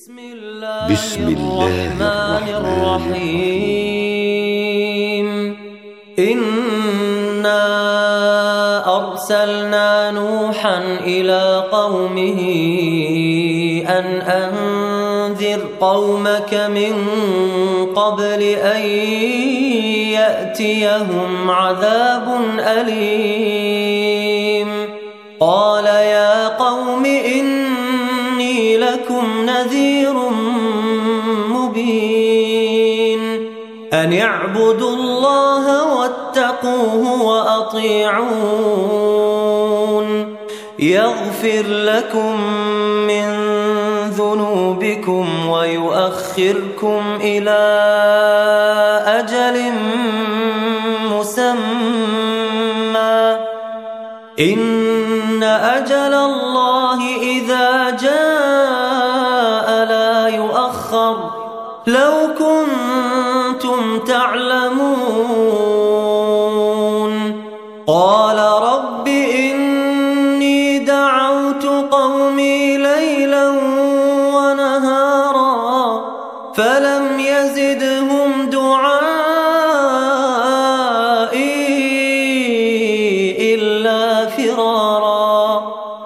بسم الله الرحمن الرحيم إنا أرسلنا نوحا إلى قومه أن أنذر قومك من قبل أن يأتيهم عذاب أليم قال يا قوم إني لكم نذير مبين أن اعبدوا الله واتقوه وأطيعون يغفر لكم من ذنوبكم ويؤخركم إلى أجل مسمى إن أجل الله إذا جاء لا يؤخر لو كنتم تعلمون قال رب إني دعوت قومي ليلا ونهارا فلم يزدهم دعائي إلا فرارا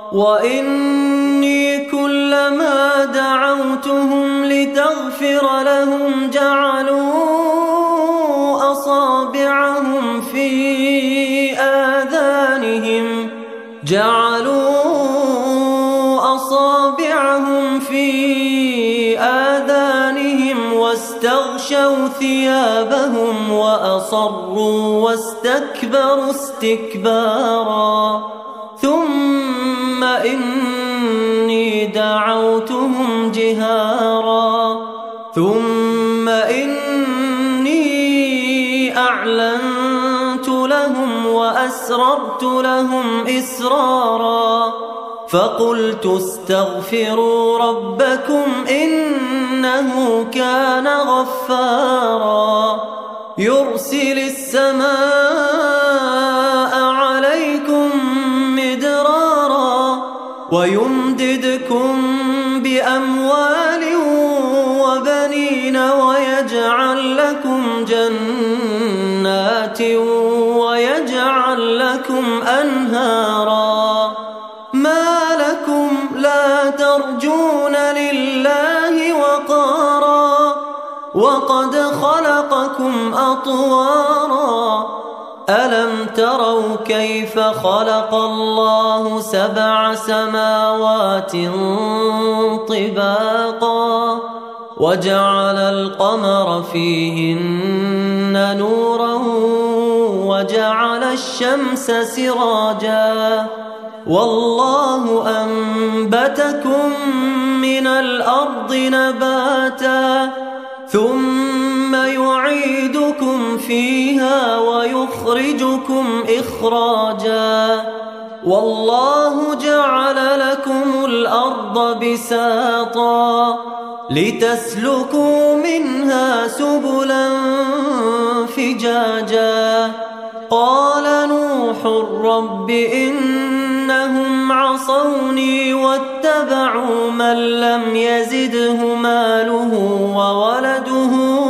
وإني كلما دعوتهم لتغفر لهم جعلوا أصابعهم في آذانهم واستغشوا ثيابهم وأصروا واستكبروا استكبارا ثم إني دعوتهم جهارا ثم إني أعلنت لهم وأسررت لهم إسرارا فقلت استغفروا ربكم إنه كان غفارا يرسل السماء عليكم مدرارا ويمددكم بأموال وبنين ويجعل لكم جنات ويجعل لكم أنهارا ما لكم لا ترجون لله وقارا وقد خلقكم أطوارا ألم تروا كيف خلق الله 7 سماوات طباقا وجعل القمر فيهن نورا وجعل الشمس سراجا والله أنبتكم من الأرض نباتا ثم يعيدكم فيها ويخرجكم إخراجا والله جعل لكم الأرض بساطا لتسلكوا منها سبلا فجاجا قال نوح رب إنهم عصوني واتبعوا من لم يزده ماله وولده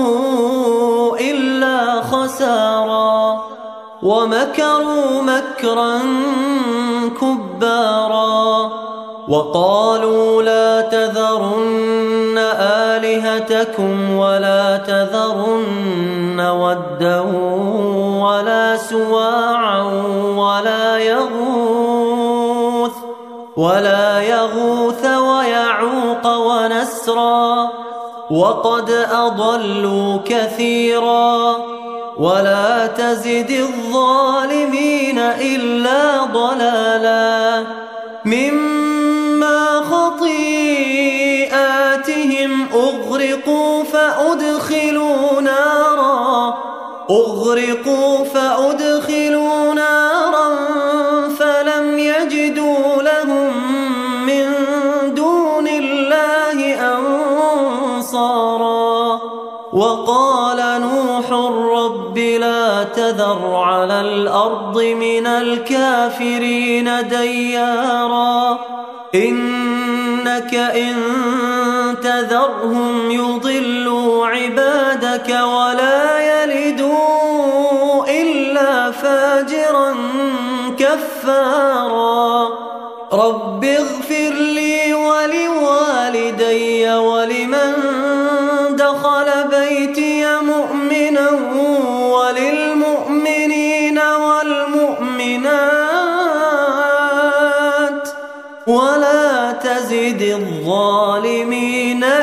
إلا خسارا ومكروا مكرا كبارا وقالوا لا تذرن آلهتكم ولا تذرن ودا ولا سواعا ولا يغوث ويعوق ونسرا وقد أضلوا كثيرا ولا تزد الظالمين إلا ضلالا مما خطيئاتهم أغرقوا فأدخلوا نارا فلم يجدوا لهم من دون الله أنصارا وقال نوح رب لا تذر على الأرض من الكافرين ديارا إنك إن تذرهم يضلوا عبادك ولا يلدوا إلا فاجرا كفارا. رب اغفر لي ولوالدي ولمن دخل بيتي مؤمنا وللمؤمنين والمؤمنات ولا تزد الظالمين